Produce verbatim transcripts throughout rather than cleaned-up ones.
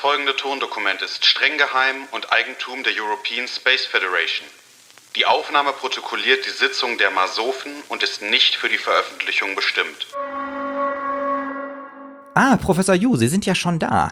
folgende Tondokument ist streng geheim und Eigentum der European Space Federation. Die Aufnahme protokolliert die Sitzung der Masofen und ist nicht für die Veröffentlichung bestimmt. Ah, Professor Yu, Sie sind ja schon da.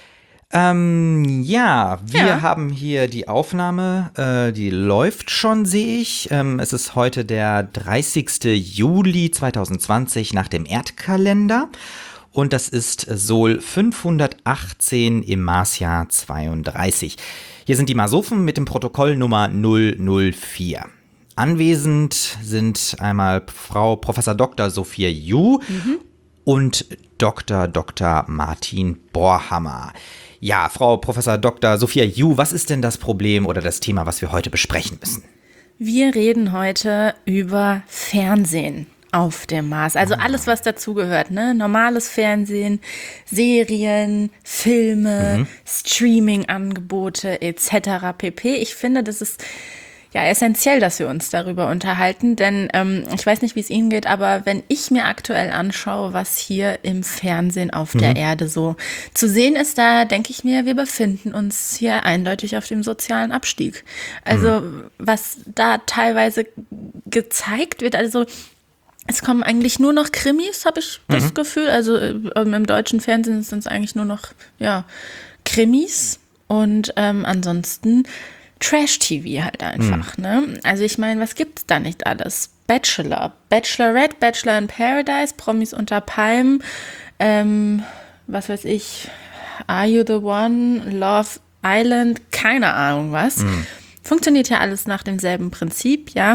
Ähm, ja, wir Ja. haben hier die Aufnahme, äh, die läuft schon, sehe ich. Ähm, es ist heute der dreißigste Juli zweitausendzwanzig nach dem Erdkalender und das ist Sol fünfhundertachtzehn im Marsjahr zweiunddreißig. Hier sind die Masofen mit dem Protokoll Nummer null null vier. Anwesend sind einmal Frau Professor Doktor Sophia Yu mhm. und Doktor Doktor Martin Borhammer. Ja, Frau Professor Doktor Sophia Yu, was ist denn das Problem oder das Thema, was wir heute besprechen müssen? Wir reden heute über Fernsehen auf dem Mars. Also alles, was dazugehört, ne? Normales Fernsehen, Serien, Filme, mhm. Streaming-Angebote et cetera pp. Ich finde, das ist ja essentiell, dass wir uns darüber unterhalten, denn ähm, ich weiß nicht, wie es Ihnen geht, aber wenn ich mir aktuell anschaue, was hier im Fernsehen auf mhm. der Erde so zu sehen ist, da denke ich mir, wir befinden uns hier eindeutig auf dem sozialen Abstieg. Also mhm. was da teilweise gezeigt wird, also es kommen eigentlich nur noch Krimis, habe ich das mhm. Gefühl. Also ähm, im deutschen Fernsehen sind es eigentlich nur noch ja, Krimis und ähm, ansonsten Trash-T V halt einfach, mhm. ne? Also ich meine, was gibt's da nicht alles? Bachelor, Bachelorette, Bachelor in Paradise, Promis unter Palmen, ähm, was weiß ich, Are You the One, Love Island, keine Ahnung was. Mhm. Funktioniert ja alles nach demselben Prinzip, ja.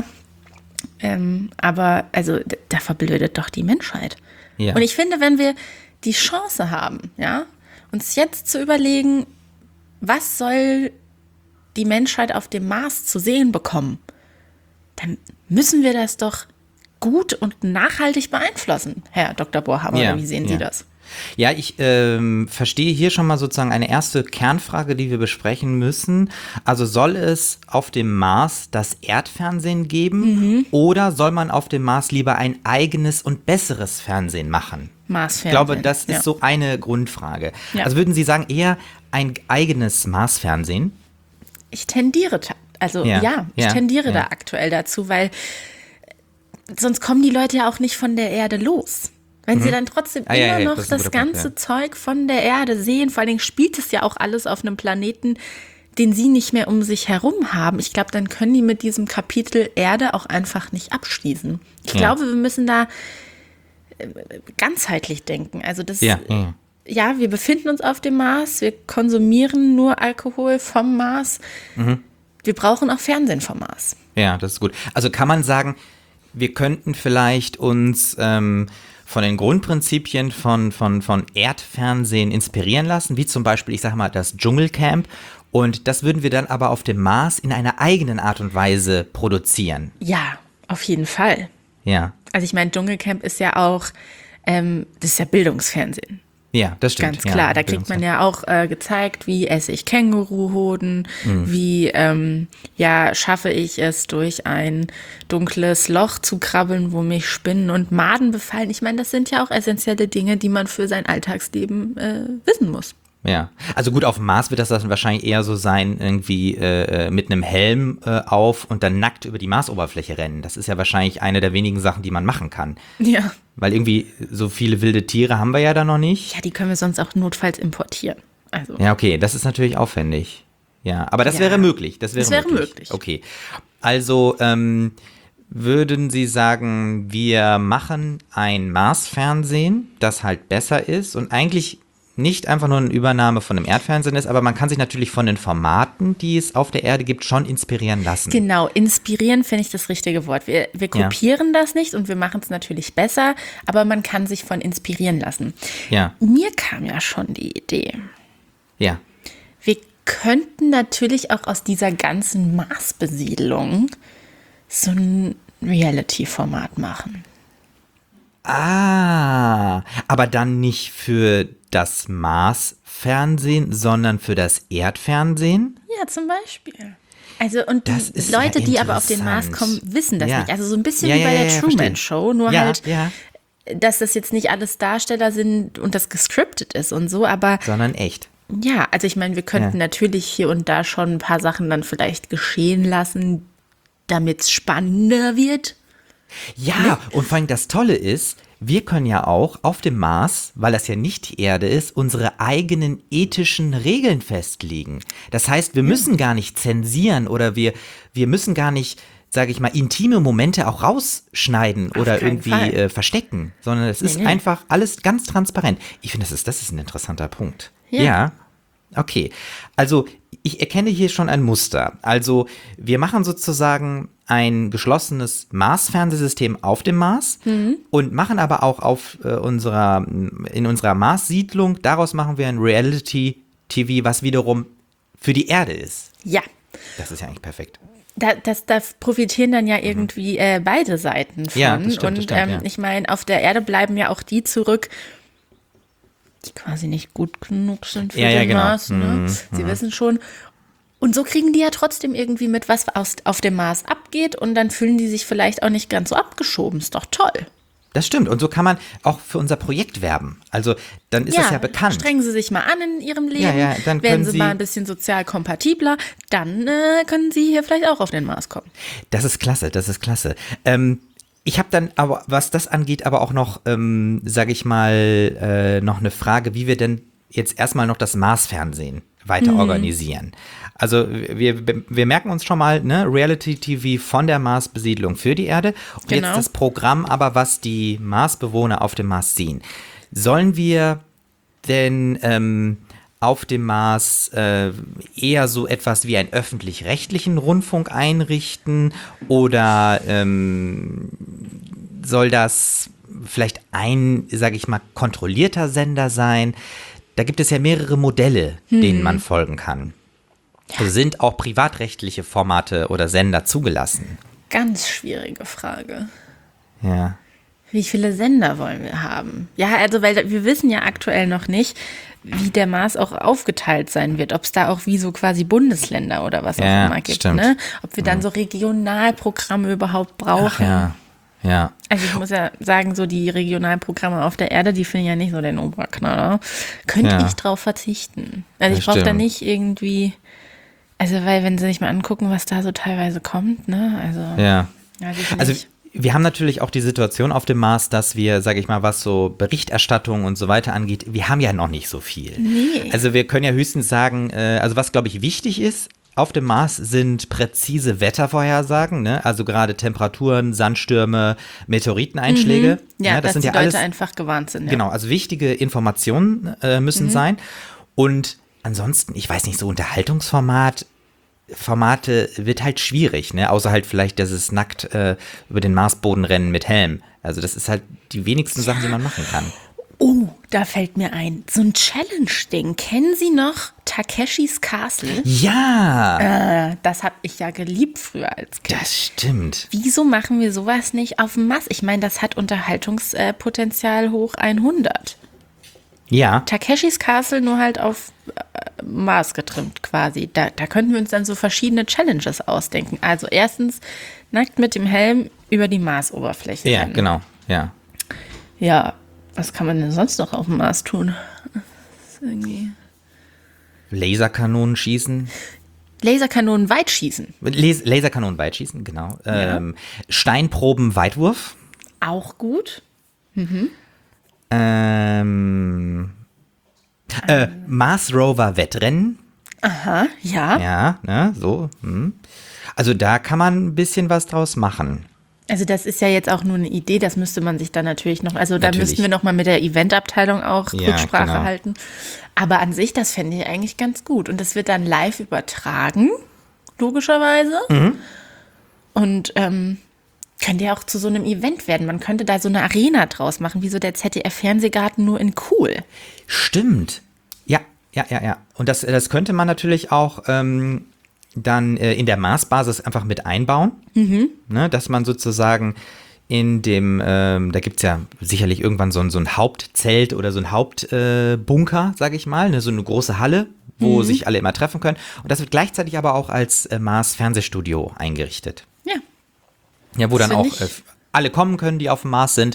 Ähm, aber also da verblödet doch die Menschheit. Ja. Und ich finde, wenn wir die Chance haben, ja, uns jetzt zu überlegen, was soll die Menschheit auf dem Mars zu sehen bekommen, dann müssen wir das doch gut und nachhaltig beeinflussen, Herr Doktor Borhammer. Ja, oder wie sehen ja. Sie das? Ja, ich ähm, verstehe hier schon mal sozusagen eine erste Kernfrage, die wir besprechen müssen. Also soll es auf dem Mars das Erdfernsehen geben mhm. oder soll man auf dem Mars lieber ein eigenes und besseres Fernsehen machen? Marsfernsehen. Ich glaube, das ist ja. so eine Grundfrage. Ja. Also würden Sie sagen, eher ein eigenes Marsfernsehen? Ich tendiere, also ja, ja ich ja, tendiere ja. da aktuell dazu, weil sonst kommen die Leute ja auch nicht von der Erde los. Wenn mhm. sie dann trotzdem ah, immer ja, ja, noch das, das ganze Punkt, ja. Zeug von der Erde sehen, vor allen Dingen spielt es ja auch alles auf einem Planeten, den sie nicht mehr um sich herum haben. Ich glaube, dann können die mit diesem Kapitel Erde auch einfach nicht abschließen. Ich ja. glaube, wir müssen da ganzheitlich denken. Also das ja, ja. Ja, wir befinden uns auf dem Mars, wir konsumieren nur Alkohol vom Mars. Mhm. Wir brauchen auch Fernsehen vom Mars. Ja, das ist gut. Also kann man sagen, wir könnten vielleicht uns ähm, von den Grundprinzipien von, von, von Erdfernsehen inspirieren lassen, wie zum Beispiel, ich sage mal, das Dschungelcamp. Und das würden wir dann aber auf dem Mars in einer eigenen Art und Weise produzieren. Ja, auf jeden Fall. Ja. Also ich meine, Dschungelcamp ist ja auch, ähm, das ist ja Bildungsfernsehen. Ja, das stimmt. Ganz klar, ja, da kriegt man ja auch äh, gezeigt, wie esse ich Känguruhoden, mhm. wie ähm, ja schaffe ich es, durch ein dunkles Loch zu krabbeln, wo mich Spinnen und Maden befallen. Ich meine, das sind ja auch essentielle Dinge, die man für sein Alltagsleben äh, wissen muss. Ja, also gut, auf dem Mars wird das dann wahrscheinlich eher so sein, irgendwie äh, mit einem Helm äh, auf und dann nackt über die Marsoberfläche rennen. Das ist ja wahrscheinlich eine der wenigen Sachen, die man machen kann. Ja. Weil irgendwie so viele wilde Tiere haben wir ja da noch nicht. Ja, die können wir sonst auch notfalls importieren. Also. Ja, okay, das ist natürlich aufwendig. Ja, aber das ja. wäre möglich. Das wäre, das wäre möglich. möglich. Okay, also ähm, würden Sie sagen, wir machen ein Marsfernsehen, das halt besser ist und eigentlich nicht einfach nur eine Übernahme von einem Erdfernsehen ist, aber man kann sich natürlich von den Formaten, die es auf der Erde gibt, schon inspirieren lassen. Genau, inspirieren finde ich das richtige Wort. Wir, wir kopieren ja. das nicht und wir machen es natürlich besser, aber man kann sich von inspirieren lassen. Ja. Mir kam ja schon die Idee. Ja. Wir könnten natürlich auch aus dieser ganzen Marsbesiedlung so ein Reality-Format machen. Ah, aber dann nicht für das Mars-Fernsehen, sondern für das Erdfernsehen? Ja, zum Beispiel. Also und die Leute, ja die aber auf den Mars kommen, wissen das ja. nicht. Also so ein bisschen ja, wie bei ja, der ja, Truman Show, nur ja, halt, ja. dass das jetzt nicht alles Darsteller sind und das gescriptet ist und so, aber sondern echt. Ja, also ich meine, wir könnten Ja. natürlich hier und da schon ein paar Sachen dann vielleicht geschehen lassen, damit es spannender wird. Ja, und vor allem das Tolle ist, wir können ja auch auf dem Mars, weil das ja nicht die Erde ist, unsere eigenen ethischen Regeln festlegen. Das heißt, wir müssen gar nicht zensieren oder wir, wir müssen gar nicht, sage ich mal, intime Momente auch rausschneiden oder keinen irgendwie Fall. äh, verstecken, sondern es ist nee. einfach alles ganz transparent. Ich finde, das ist, das ist ein interessanter Punkt. Ja. ja. Okay, also ich erkenne hier schon ein Muster. Also wir machen sozusagen ein geschlossenes Mars-Fernsehsystem auf dem Mars und machen aber auch auf äh, unserer, in unserer Mars-Siedlung, daraus machen wir ein Reality-T V, was wiederum für die Erde ist. Ja, Das ist ja eigentlich perfekt. da, das, da profitieren dann ja irgendwie äh, beide Seiten von. Ja, das stimmt, das Und stimmt, ähm, ja. ich meine, auf der Erde bleiben ja auch die zurück, die quasi nicht gut genug sind für Ja, den ja, genau. Mars. Ne? Mhm, Sie wissen schon. Und so kriegen die ja trotzdem irgendwie mit, was aus, auf dem Mars abgeht. Und dann fühlen die sich vielleicht auch nicht ganz so abgeschoben. Ist doch toll. Das stimmt. Und so kann man auch für unser Projekt werben. Also dann ist das ja bekannt. Strengen Sie sich mal an in Ihrem Leben. Ja, ja, dann werden können Sie Sie- mal ein bisschen sozial kompatibler. Dann äh, können Sie hier vielleicht auch auf den Mars kommen. Das ist klasse, das ist klasse. Ähm, ich habe dann aber, was das angeht, aber auch noch, ähm, sage ich mal, äh, noch eine Frage, wie wir denn jetzt erstmal noch das Mars-Fernsehen weiter Mhm. organisieren. Also wir, wir merken uns schon mal, ne, Reality-T V von der Mars-Besiedlung für die Erde. Und Genau. jetzt das Programm aber, was die Mars-Bewohner auf dem Mars sehen. Sollen wir denn ähm, auf dem Mars äh, eher so etwas wie einen öffentlich-rechtlichen Rundfunk einrichten oder ähm, soll das vielleicht ein, sage ich mal, kontrollierter Sender sein? Da gibt es ja mehrere Modelle, denen man folgen kann. Also sind auch privatrechtliche Formate oder Sender zugelassen? Ganz schwierige Frage. Ja. Wie viele Sender wollen wir haben? Ja, also weil wir wissen ja aktuell noch nicht, wie der Mars auch aufgeteilt sein wird. Ob es da auch wie so quasi Bundesländer oder was auch Ja, immer gibt. stimmt. Ne? Ob wir dann so Regionalprogramme überhaupt brauchen. Ja. Ja. Also ich muss ja sagen, so die Regionalprogramme auf der Erde, die finden ja nicht so den Oberknaller. Könnte Ja. ich drauf verzichten. Also Das ich brauche da stimmt. nicht irgendwie, also weil wenn sie sich mal angucken, was da so teilweise kommt, ne, also Ja. weiß ich Also nicht. wir haben natürlich auch die Situation auf dem Mars, dass wir, sage ich mal, was so Berichterstattung und so weiter angeht, wir haben ja noch nicht so viel. Nee. Also wir können ja höchstens sagen, äh, also was glaube ich wichtig ist, auf dem Mars sind präzise Wettervorhersagen, ne? Also gerade Temperaturen, Sandstürme, Meteoriteneinschläge. Ja, ne? dass sind die ja Leute alles, einfach gewarnt sind. Ja. genau, also wichtige Informationen äh, müssen sein. Und ansonsten, ich weiß nicht, so Unterhaltungsformat, Formate wird halt schwierig, ne? Außer halt vielleicht, dass es nackt äh, über den Marsboden rennen mit Helm. Also das ist halt die wenigsten Sachen, die man machen kann. Oh, da fällt mir ein, so ein Challenge-Ding. Kennen Sie noch Takeshis Castle? Ja, Äh, das habe ich ja geliebt früher als Kind. das stimmt. Wieso machen wir sowas nicht auf dem Mars? Ich meine, das hat Unterhaltungspotenzial hoch hundert. Ja, Takeshis Castle nur halt auf äh, Mars getrimmt quasi. Da, da könnten wir uns dann so verschiedene Challenges ausdenken. Also erstens nackt mit dem Helm über die Marsoberfläche ja, rennen. genau, ja. Ja, was kann man denn sonst noch auf dem Mars tun? Das ist irgendwie Laserkanonen schießen. Laserkanonen weit schießen. Les Laserkanonen weitschießen, genau. Ähm, Steinproben Weitwurf. Auch gut. Ähm, äh, Mars Rover Wettrennen. Aha, ja. Ja, ne, so. Hm. Also da kann man ein bisschen was draus machen. Also das ist ja jetzt auch nur eine Idee, das müsste man sich dann natürlich noch, also da Natürlich. müssten wir noch mal mit der Eventabteilung auch Ja, Rücksprache genau. halten. Aber an sich, das fände ich eigentlich ganz gut. Und das wird dann live übertragen, logischerweise. Mhm. Und ähm, könnte ja auch zu so einem Event werden. Man könnte da so eine Arena draus machen, wie so der Z D F-Fernsehgarten, nur in cool. Stimmt. Ja, ja, ja, ja. Und das, das könnte man natürlich auch ähm, dann äh, in der Marsbasis einfach mit einbauen. Ne, dass man sozusagen in dem, ähm, da gibt es ja sicherlich irgendwann so ein, so ein Hauptzelt oder so ein Hauptbunker, äh, Bunker, sag ich mal, ne, so eine große Halle, wo sich alle immer treffen können. Und das wird gleichzeitig aber auch als äh, Mars-Fernsehstudio eingerichtet. Ja. Ja, wo Das dann auch find ich- äh, alle kommen können, die auf dem Mars sind.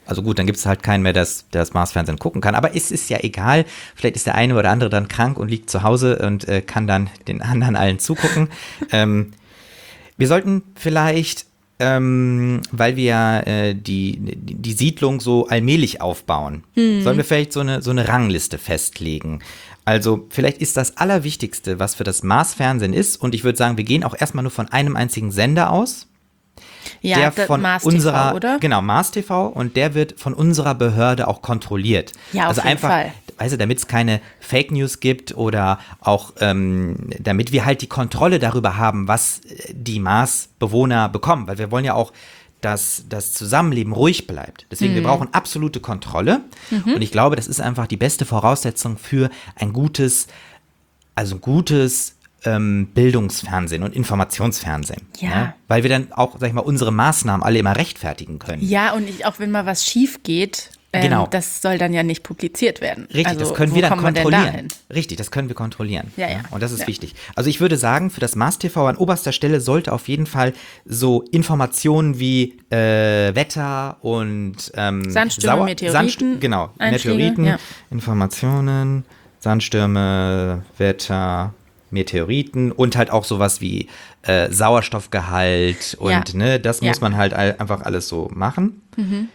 Also gut, dann gibt es halt keinen mehr, der das, der das Marsfernsehen gucken kann. Aber es ist ja egal. Vielleicht ist der eine oder andere dann krank und liegt zu Hause und äh, kann dann den anderen allen zugucken. ähm, wir sollten vielleicht, ähm, weil wir ja äh, die, die, die Siedlung so allmählich aufbauen, hm. sollen wir vielleicht so eine, so eine Rangliste festlegen. Also vielleicht ist das Allerwichtigste, was für das Marsfernsehen ist, und ich würde sagen, wir gehen auch erstmal nur von einem einzigen Sender aus. Ja, der von Mars unserer, T V, oder? Genau, Mars T V, und der wird von unserer Behörde auch kontrolliert. Ja, auf also jeden einfach, Fall. Weißt du, damit es keine Fake News gibt oder auch, ähm, damit wir halt die Kontrolle darüber haben, was die Mars-Bewohner bekommen, weil wir wollen ja auch, dass das Zusammenleben ruhig bleibt. Deswegen, mhm. wir brauchen absolute Kontrolle, mhm. und ich glaube, das ist einfach die beste Voraussetzung für ein gutes, also ein gutes ähm, Bildungsfernsehen und Informationsfernsehen. Ja. Ne? Weil wir dann auch, sag ich mal, unsere Maßnahmen alle immer rechtfertigen können. Ja, und ich, auch wenn mal was schief geht, ähm, genau. das soll dann ja nicht publiziert werden. Richtig, also, das können wo wir dann kommen wir denn kontrollieren. dahin? Richtig, das können wir kontrollieren. Ja, ja. Und das ist ja. wichtig. Also ich würde sagen, für das Mars T V an oberster Stelle sollte auf jeden Fall so Informationen wie äh, Wetter und ähm, Sandstürme, Sauer- Meteoriten. Sandst- genau, Einschläge, Meteoriten, ja. Informationen, Sandstürme, Wetter, Meteoriten und halt auch sowas wie äh, Sauerstoffgehalt und Ja. ne, das Ja. muss man halt all, einfach alles so machen. Mhm.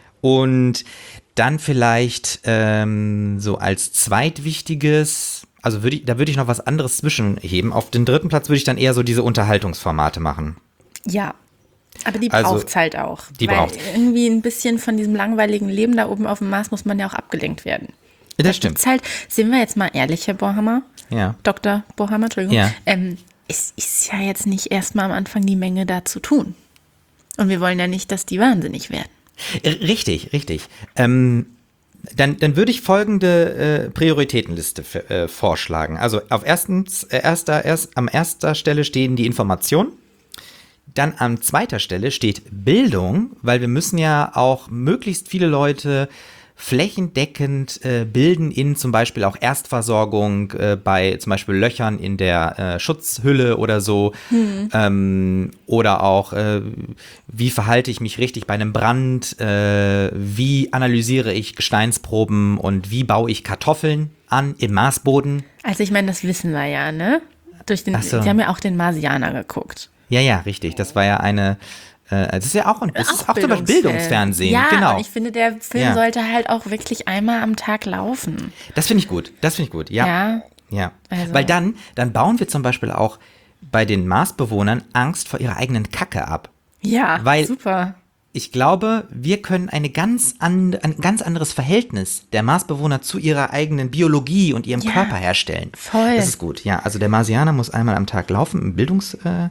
Und dann vielleicht ähm, so als zweitwichtiges, also würde ich, da würde ich noch was anderes zwischenheben. Auf den dritten Platz würde ich dann eher so diese Unterhaltungsformate machen. Ja, aber die Also, braucht's halt auch. die weil braucht's. irgendwie ein bisschen von diesem langweiligen Leben da oben auf dem Mars muss man ja auch abgelenkt werden. Das Da stimmt. gibt's halt, sind wir jetzt mal ehrlich, Herr Bohrhammer, Ja. Doktor Bohrhammer, Entschuldigung, Ja. ähm, es ist ja jetzt nicht erstmal am Anfang die Menge da zu tun. Und wir wollen ja nicht, dass die wahnsinnig werden. R- Richtig, richtig. Ähm, dann, dann würde ich folgende äh, Prioritätenliste f- äh, vorschlagen. Also auf erstens, äh, erster, erst, am erster Stelle stehen die Informationen. Dann an zweiter Stelle steht Bildung, weil wir müssen ja auch möglichst viele Leute flächendeckend äh, bilden in zum Beispiel auch Erstversorgung äh, bei zum Beispiel Löchern in der äh, Schutzhülle oder so. Hm. Ähm, oder auch, äh, wie verhalte ich mich richtig bei einem Brand? Äh, wie analysiere ich Gesteinsproben und wie baue ich Kartoffeln an im Marsboden? Also ich meine, das wissen wir ja, ne? Durch den, Ach so. Sie haben ja auch den Marsianer geguckt. Ja, ja, richtig. Das war ja eine, äh, das ist ja auch ein, das ist auch zum Beispiel Bildungsfernsehen. Ja, genau. und ich finde, der Film Ja. sollte halt auch wirklich einmal am Tag laufen. Das finde ich gut. Das finde ich gut. Ja. Ja. Ja. Also- Weil dann, dann bauen wir zum Beispiel auch bei den Marsbewohnern Angst vor ihrer eigenen Kacke ab. Ja, Weil- super. Ich glaube, wir können eine ganz an, ein ganz anderes Verhältnis der Marsbewohner zu ihrer eigenen Biologie und ihrem Ja, Körper herstellen. voll. Das ist gut, ja. Also der Marsianer muss einmal am Tag laufen im Bildungsprogramm.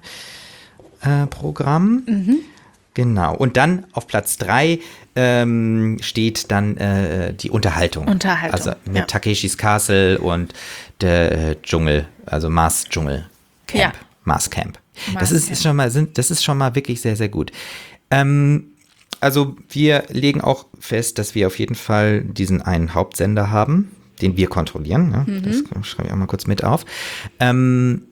Äh, Programm. Mhm. Genau. Und dann auf Platz drei ähm, steht dann äh, die Unterhaltung. Unterhaltung, Also mit ja. Takeshis Castle und der äh, Dschungel, also Mars Dschungel Camp. Ja. Mars Camp. Das Mars ist, Camp. ist schon mal, sind, das ist schon mal wirklich sehr, sehr gut. Ähm, also wir legen auch fest, dass wir auf jeden Fall diesen einen Hauptsender haben, den wir kontrollieren. Ne? Mhm. Das schreibe ich auch mal kurz mit auf. Ähm,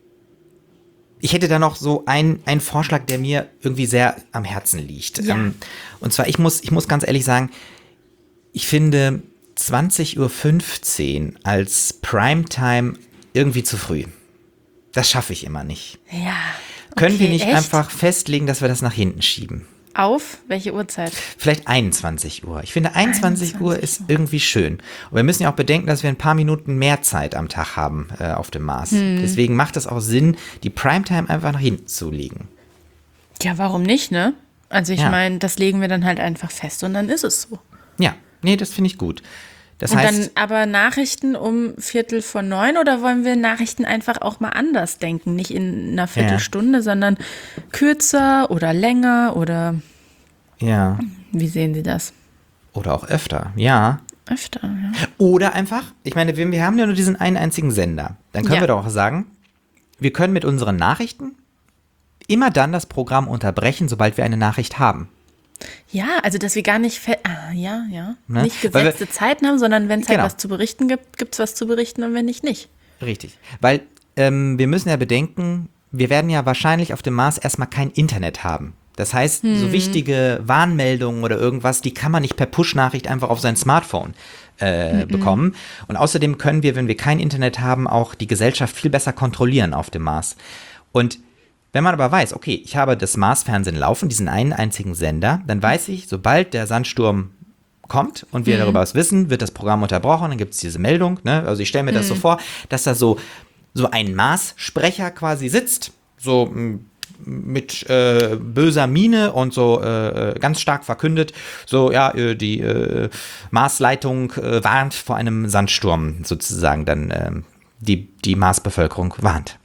ich hätte da noch so einen, einen Vorschlag, der mir irgendwie sehr am Herzen liegt. Ja. Ähm, und zwar, ich muss, ich muss ganz ehrlich sagen, ich finde zwanzig Uhr fünfzehn als Primetime irgendwie zu früh. Das schaffe ich immer nicht. Ja. Können Okay, wir nicht echt? einfach festlegen, dass wir das nach hinten schieben? Auf welche Uhrzeit? Vielleicht einundzwanzig Uhr. Ich finde, einundzwanzig Uhr ist irgendwie schön. Und wir müssen ja auch bedenken, dass wir ein paar Minuten mehr Zeit am Tag haben äh, auf dem Mars. Hm. Deswegen macht es auch Sinn, die Primetime einfach nach hinten zu legen. Ja, warum nicht, ne? Also ich Ja. meine, das legen wir dann halt einfach fest und dann ist es so. Ja, nee, das finde ich gut. Das Und heißt, dann aber Nachrichten um Viertel vor neun oder wollen wir Nachrichten einfach auch mal anders denken? Nicht in einer Viertelstunde, sondern kürzer oder länger oder ja, wie sehen Sie das? oder auch öfter, ja. Öfter, ja. Oder einfach, ich meine, wir, wir haben ja nur diesen einen einzigen Sender. Dann können Ja. wir doch auch sagen, wir können mit unseren Nachrichten immer dann das Programm unterbrechen, sobald wir eine Nachricht haben. Ja, also dass wir gar nicht, fe- ah, ja, ja, Ne? nicht Weil wir- gesetzte Zeiten haben, sondern wenn es halt Genau. was zu berichten gibt, gibt es was zu berichten und wenn nicht, nicht. Richtig. Weil ähm, wir müssen ja bedenken, wir werden ja wahrscheinlich auf dem Mars erstmal kein Internet haben. Das heißt, so wichtige Warnmeldungen oder irgendwas, die kann man nicht per Push-Nachricht einfach auf sein Smartphone äh, bekommen. Und außerdem können wir, wenn wir kein Internet haben, auch die Gesellschaft viel besser kontrollieren auf dem Mars. Und wenn man aber weiß, okay, ich habe das Mars-Fernsehen laufen, diesen einen einzigen Sender, dann weiß ich, sobald der Sandsturm kommt und wir mhm. darüber was wissen, wird das Programm unterbrochen, dann gibt es diese Meldung. Ne? Also ich stelle mir mhm. das so vor, dass da so, so ein Mars-Sprecher quasi sitzt, so m, mit äh, böser Miene und so äh, ganz stark verkündet, so ja, äh, die äh, Marsleitung äh, warnt vor einem Sandsturm, sozusagen dann äh, die, die Marsbevölkerung warnt.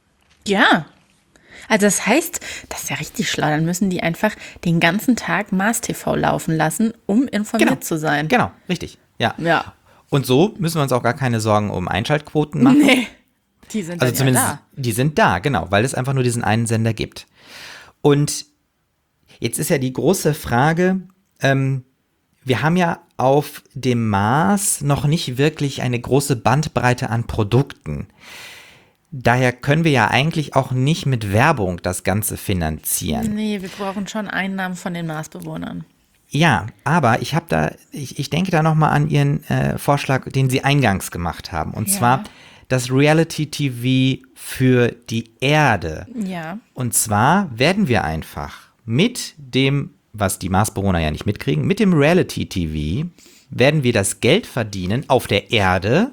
Ja, also das heißt, das ist ja richtig schlau, dann müssen die einfach den ganzen Tag Mars T V laufen lassen, um informiert genau. zu sein. Genau, richtig, ja. ja. Und so müssen wir uns auch gar keine Sorgen um Einschaltquoten machen. Nee. Die sind also dann zumindest, ja da. Die sind da, genau, weil es einfach nur diesen einen Sender gibt. Und jetzt ist ja die große Frage, ähm, wir haben ja auf dem Mars noch nicht wirklich eine große Bandbreite an Produkten. Daher können wir ja eigentlich auch nicht mit Werbung das Ganze finanzieren. Nee, wir brauchen schon Einnahmen von den Marsbewohnern. Ja, aber ich habe da, ich, ich denke da nochmal an Ihren äh, Vorschlag, den Sie eingangs gemacht haben. Und ja. zwar das Reality-T V für die Erde. Ja. Und zwar werden wir einfach mit dem, was die Marsbewohner ja nicht mitkriegen, mit dem Reality-T V werden wir das Geld verdienen auf der Erde,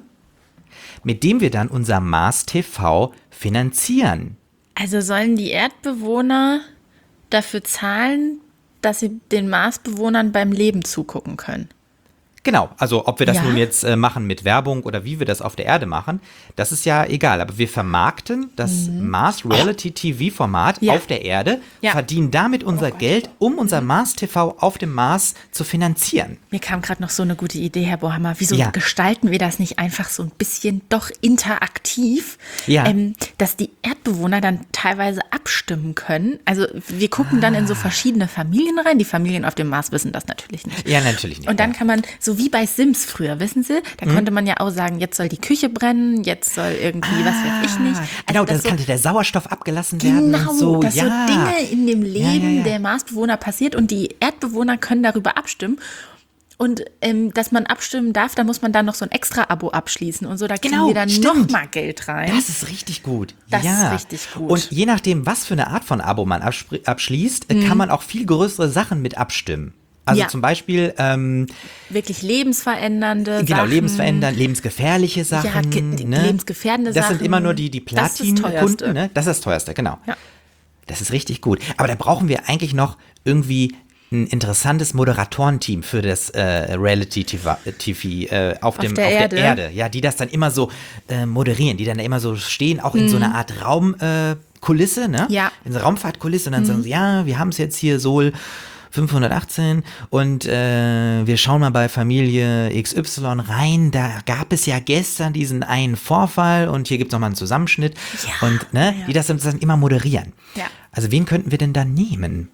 mit dem wir dann unser Mars-T V finanzieren. Also sollen die Erdbewohner dafür zahlen, dass sie den Marsbewohnern beim Leben zugucken können? Genau, also ob wir das ja. nun jetzt äh, machen mit Werbung oder wie wir das auf der Erde machen, das ist ja egal. Aber wir vermarkten das mhm. Mars Reality T V-Format ja. auf der Erde, ja. verdienen damit unser oh Geld, um unser Mars-T V auf dem Mars zu finanzieren. Mir kam gerade noch so eine gute Idee, Herr Bohammer. Wieso ja. gestalten wir das nicht einfach so ein bisschen doch interaktiv, ja. ähm, dass die Erdbewohner dann teilweise abstimmen können? Also wir gucken ah. dann in so verschiedene Familien rein. Die Familien auf dem Mars wissen das natürlich nicht. Ja, natürlich nicht. Und dann ja. kann man so wie bei Sims früher, wissen Sie? Da mhm. konnte man ja auch sagen, jetzt soll die Küche brennen, jetzt soll irgendwie, ah, was weiß ich nicht. Also genau, dann so, könnte der Sauerstoff abgelassen genau, werden. Genau, so, dass ja. so Dinge in dem Leben ja, ja, ja. der Marsbewohner passiert und die Erdbewohner können darüber abstimmen. Und ähm, dass man abstimmen darf, da muss man dann noch so ein Extra-Abo abschließen und so, da kriegen genau, wir dann stimmt. noch mal Geld rein. Das ist richtig gut. Das ja. ist richtig gut. Und je nachdem, was für eine Art von Abo man abschließt, mhm. kann man auch viel größere Sachen mit abstimmen. Also ja. zum Beispiel ähm, wirklich lebensverändernde genau, Sachen. lebensverändernde, lebensgefährliche Sachen. Ja, ge- ne? lebensgefährdende das Sachen. Das sind immer nur die, die Platin-Kunden. Ne? Das ist das teuerste, genau. Ja. Das ist richtig gut. Aber da brauchen wir eigentlich noch irgendwie ein interessantes Moderatorenteam für das äh, Reality-T V äh, auf, dem, auf, der, auf Erde. der Erde. Ja, die das dann immer so äh, moderieren, die dann immer so stehen, auch in mhm. so einer Art Raumkulisse, äh, ne? Ja. In so einer Raumfahrtkulisse und dann mhm. sagen sie, ja, wir haben es jetzt hier so fünfhundertachtzehn und äh, wir schauen mal bei Familie X Y rein, da gab es ja gestern diesen einen Vorfall und hier gibt es nochmal einen Zusammenschnitt ja, und ne, ja. die das dann immer moderieren. Ja. Also wen könnten wir denn da nehmen?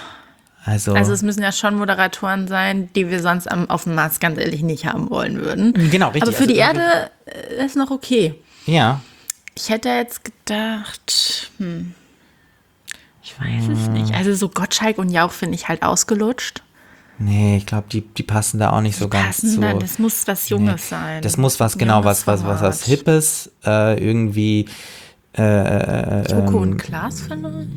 Also, also es müssen ja schon Moderatoren sein, die wir sonst am, auf dem Mars ganz ehrlich nicht haben wollen würden. Genau, richtig. Aber für also, die Erde äh, ist noch okay. Ja. Ich hätte jetzt gedacht, hm, ich weiß es nicht. Also so Gottschalk und Jauch finde ich halt ausgelutscht. Nee, ich glaube, die, die passen da auch nicht so die ganz passen so. Dann, das muss was Junges nee, sein. Das muss was, genau, was, was, was, was Hippes, äh, irgendwie. Äh, äh, Joko ähm, und Klaas vielleicht?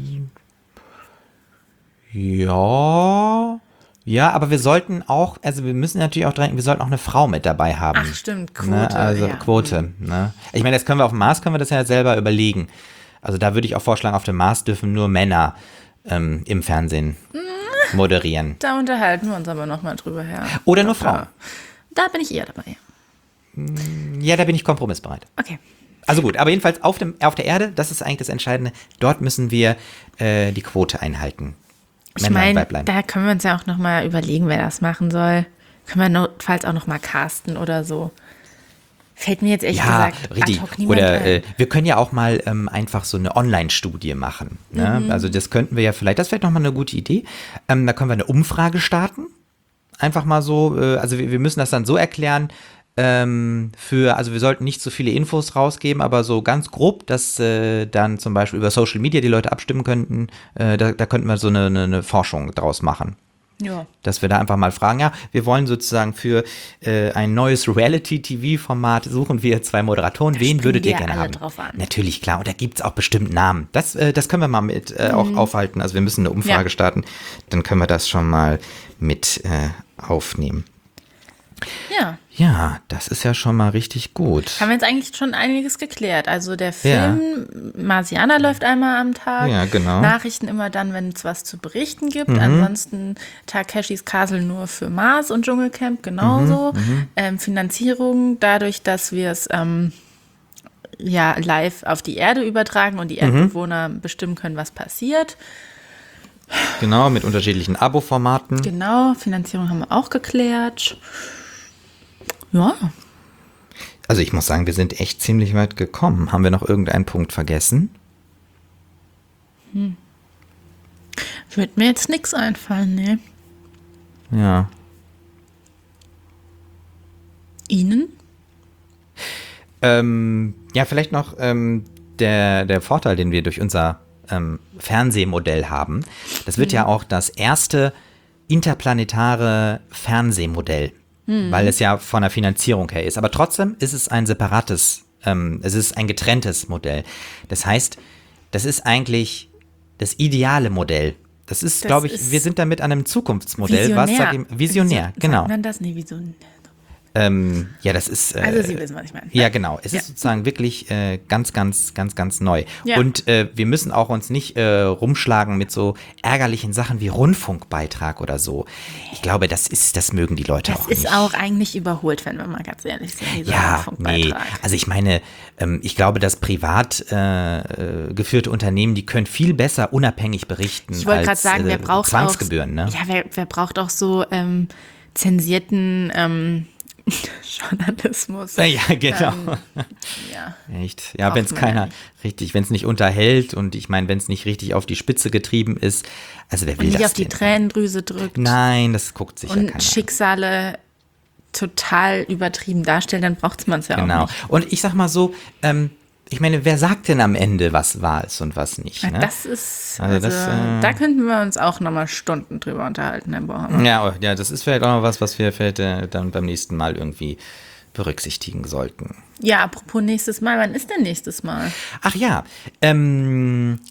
Ja. Ja, aber wir sollten auch, also wir müssen natürlich auch dran, wir sollten auch eine Frau mit dabei haben. Ach stimmt, Quote. Ne? Also ja. Quote. Ne? Ich meine, das können wir auf dem Mars, können wir das ja selber überlegen. Also da würde ich auch vorschlagen, auf dem Mars dürfen nur Männer ähm, im Fernsehen moderieren. Da unterhalten wir uns aber nochmal drüber her. Oder nur Frauen. Da bin ich eher dabei. Ja, da bin ich kompromissbereit. Okay. Also gut, aber jedenfalls auf, dem, auf der Erde, das ist eigentlich das Entscheidende, dort müssen wir äh, die Quote einhalten. Ich meine, da können wir uns ja auch nochmal überlegen, wer das machen soll. Können wir notfalls auch nochmal casten oder so. Fällt mir jetzt echt ja, gesagt richtig. ad hoc niemand Oder ein. äh, wir können ja auch mal ähm, einfach so eine Online-Studie machen. Ne? Mhm. Also das könnten wir ja vielleicht, das wäre nochmal eine gute Idee. Ähm, da können wir eine Umfrage starten. Einfach mal so, äh, also wir, wir müssen das dann so erklären, ähm, für, also wir sollten nicht so viele Infos rausgeben, aber so ganz grob, dass äh, dann zum Beispiel über Social Media die Leute abstimmen könnten, äh, da, da könnten wir so eine, eine, eine Forschung draus machen. Ja. Dass wir da einfach mal fragen, ja, wir wollen sozusagen für äh, ein neues Reality-T V-Format suchen wir zwei Moderatoren. Da Wen springen würdet die ihr ja gerne alle haben? drauf an. Natürlich, klar. Und da gibt es auch bestimmt Namen. Das, äh, das können wir mal mit äh, auch aufhalten. Also wir müssen eine Umfrage Ja. starten. Dann können wir das schon mal mit äh, aufnehmen. Ja. Ja, das ist ja schon mal richtig gut. Haben wir jetzt eigentlich schon einiges geklärt. Also der Film Marsianer läuft einmal am Tag. Ja, genau. Nachrichten immer dann, wenn es was zu berichten gibt. Ansonsten Takeshis Castle nur für Mars und Dschungelcamp genauso. Ähm, Finanzierung dadurch, dass wir es ähm, ja live auf die Erde übertragen und die Erdbewohner bestimmen können, was passiert. Genau, mit unterschiedlichen Abo-Formaten. Genau, Finanzierung haben wir auch geklärt. Ja. Also ich muss sagen, wir sind echt ziemlich weit gekommen. Haben wir noch irgendeinen Punkt vergessen? Würde mir jetzt nichts einfallen, ne? Ja. Ihnen? Ähm, ja, vielleicht noch ähm, der, der Vorteil, den wir durch unser ähm, Fernsehmodell haben. Das wird ja auch das erste interplanetare Fernsehmodell, weil es ja von der Finanzierung her ist. Aber trotzdem ist es ein separates, ähm, es ist ein getrenntes Modell. Das heißt, das ist eigentlich das ideale Modell. Das ist, Das glaube ich, ist wir sind damit an einem Zukunftsmodell. Was sag ich, visionär, Sagt genau. man das? Nee, visionär. Ähm, ja, das ist. Äh, Also Sie wissen, was ich meine. Ja, genau. Es Ja. ist sozusagen wirklich äh, ganz, ganz, ganz, ganz neu. Ja. Und äh, wir müssen auch uns nicht äh, rumschlagen mit so ärgerlichen Sachen wie Rundfunkbeitrag oder so. Ich glaube, das ist, das mögen die Leute Das auch ist nicht. auch eigentlich überholt, wenn wir mal ganz ehrlich sind, dieser Ja, nee. Rundfunkbeitrag. Also ich meine, ähm, ich glaube, dass privat äh, äh, geführte Unternehmen, die können viel besser unabhängig berichten. Ich wollte gerade als, sagen, wer äh, braucht Zwangsgebühren, auch, ne? Ja, wer, wer braucht auch so ähm, zensierten ähm, Journalismus? Ja, genau. Ja. Echt? Ja, Braucht wenn es man keiner ja nicht. richtig, wenn es nicht unterhält und ich meine, wenn es nicht richtig auf die Spitze getrieben ist, also wer will Und nicht das auf die denn? Tränendrüse drückt Nein, das guckt sich ja und keiner an. Schicksale total übertrieben darstellen, dann braucht man es ja Genau. auch nicht. Und ich sag mal so, ähm, ich meine, wer sagt denn am Ende, was wahr ist und was nicht? Ja, Ne? Das ist, Also also, das, äh, da könnten wir uns auch nochmal Stunden drüber unterhalten, Herr Bohammer. Ja, oh, ja, das ist vielleicht auch noch was, was wir vielleicht äh, dann beim nächsten Mal irgendwie berücksichtigen sollten. Ja, apropos nächstes Mal, wann ist denn nächstes Mal? Ach ja, ähm,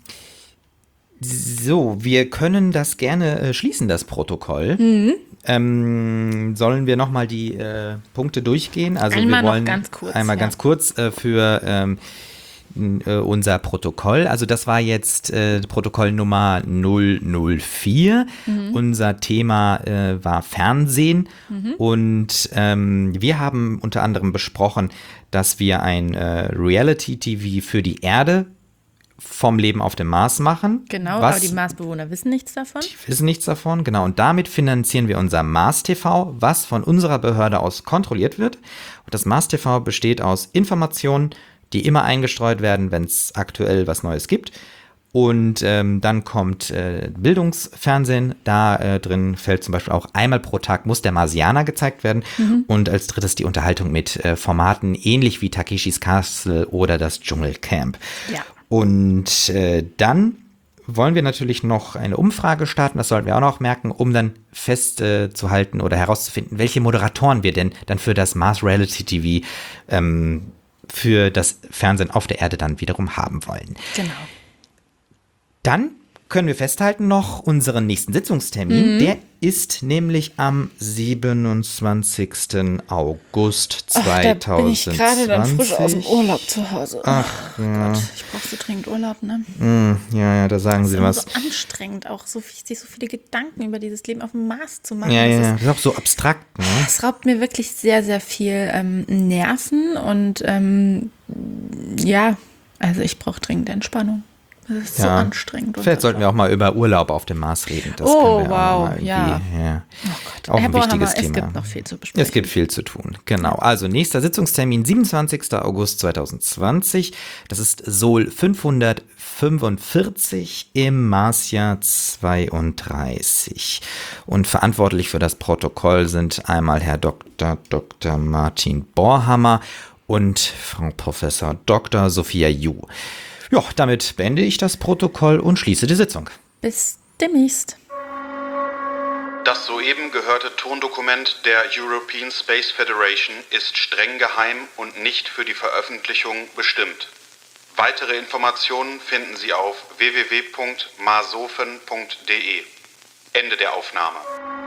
so, wir können das gerne äh, schließen, das Protokoll. Mhm. Ähm, sollen wir nochmal die äh, Punkte durchgehen? Also Einmal wir noch wollen ganz kurz, einmal ja. ganz kurz äh, für ähm, n- äh, unser Protokoll. Also das war jetzt äh, Protokoll Nummer null null vier. Mhm. Unser Thema äh, war Fernsehen und ähm, wir haben unter anderem besprochen, dass wir ein äh, Reality-T V für die Erde vom Leben auf dem Mars machen. Genau, was aber die Marsbewohner wissen nichts davon. wissen nichts davon, genau. Und damit finanzieren wir unser Mars T V, was von unserer Behörde aus kontrolliert wird. Und das Mars T V besteht aus Informationen, die immer eingestreut werden, wenn es aktuell was Neues gibt. Und ähm, dann kommt äh, Bildungsfernsehen. Da äh, drin fällt zum Beispiel auch einmal pro Tag muss der Marsianer gezeigt werden. Und als drittes die Unterhaltung mit äh, Formaten ähnlich wie Takeshis Castle oder das Dschungelcamp. Ja. Und äh, dann wollen wir natürlich noch eine Umfrage starten, das sollten wir auch noch merken, um dann festzuhalten äh, oder herauszufinden, welche Moderatoren wir denn dann für das Mars Reality T V ähm, für das Fernsehen auf der Erde dann wiederum haben wollen. Genau. Dann können wir festhalten noch unseren nächsten Sitzungstermin. Mhm. Der ist nämlich am siebenundzwanzigsten August zweitausendzwanzig. Da bin ich gerade dann frisch aus dem Urlaub zu Hause. Ach, ja. Gott, ich brauche so dringend Urlaub, ne? Ja, ja, da sagen Das Sie ist immer was. so anstrengend, auch so, viel- sich so viele Gedanken über dieses Leben auf dem Mars zu machen. Ja, Das ja, ist- das ist auch so abstrakt, ne? Es raubt mir wirklich sehr, sehr viel ähm, Nerven und ähm, ja, also ich brauche dringend Entspannung. Das ist so Ja. anstrengend. Vielleicht sollten wir auch mal über Urlaub auf dem Mars reden. Das Oh, können wir auch wow, mal irgendwie- ja. ja. Oh Gott. Auch Herr ein wichtiges Bohrhammer, Thema. es gibt noch viel zu besprechen. Es gibt viel zu tun, genau. Also nächster Sitzungstermin, siebenundzwanzigster August zweitausendzwanzig. Das ist Sol fünfhundertfünfundvierzig im Marsjahr zweiunddreißig. Und verantwortlich für das Protokoll sind einmal Herr Doktor Doktor Martin Bohrhammer und Frau Professor Doktor Sophia Ju. Ja, damit beende ich das Protokoll und schließe die Sitzung. Bis demnächst. Das soeben gehörte Tondokument der European Space Federation ist streng geheim und nicht für die Veröffentlichung bestimmt. Weitere Informationen finden Sie auf w w w punkt marsophen punkt d e. Ende der Aufnahme.